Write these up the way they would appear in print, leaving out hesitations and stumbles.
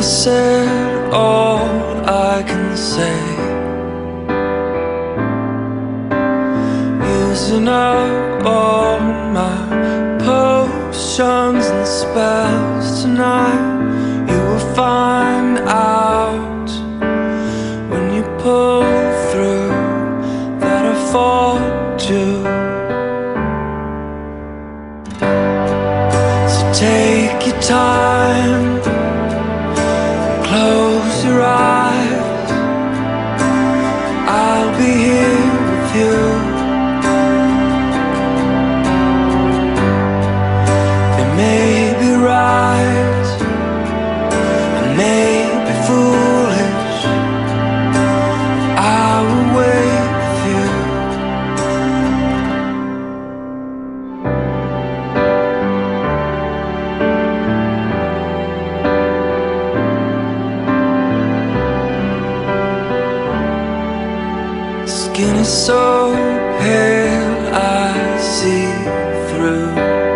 said all I can say, using up all my potions and spells tonight. You will find out when you pull through that I fought you. So take your time, close your eyes, I'll be here with you. It may be right, it may be foolish, I will wait with you. Skin is so pale I see through.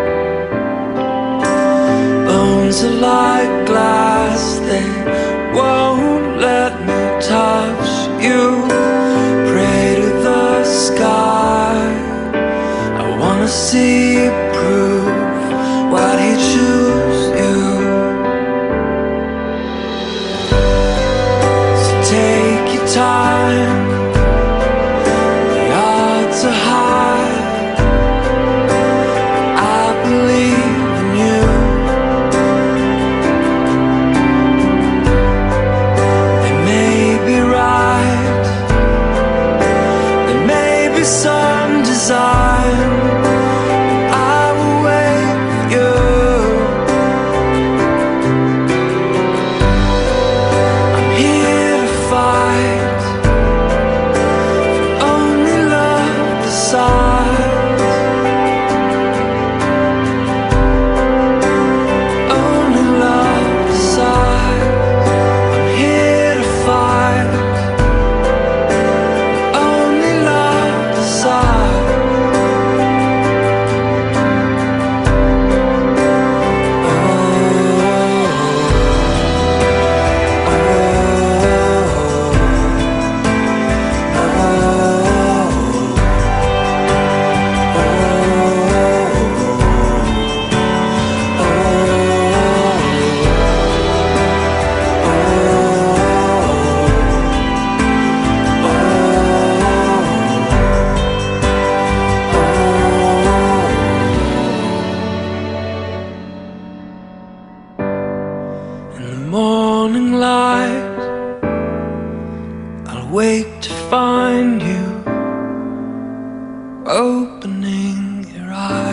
Bones are like glass, they won't let me touch you. Pray to the sky, I wanna see proof. Why'd he choose you? So take your time, so high, I believe in you. It may be right, there may be some design, I will wait with you. I'm here to fight, only love decides. Only love decides. I'm here to fight. Only love decides. In the morning light, I'll wake to find you opening your eyes.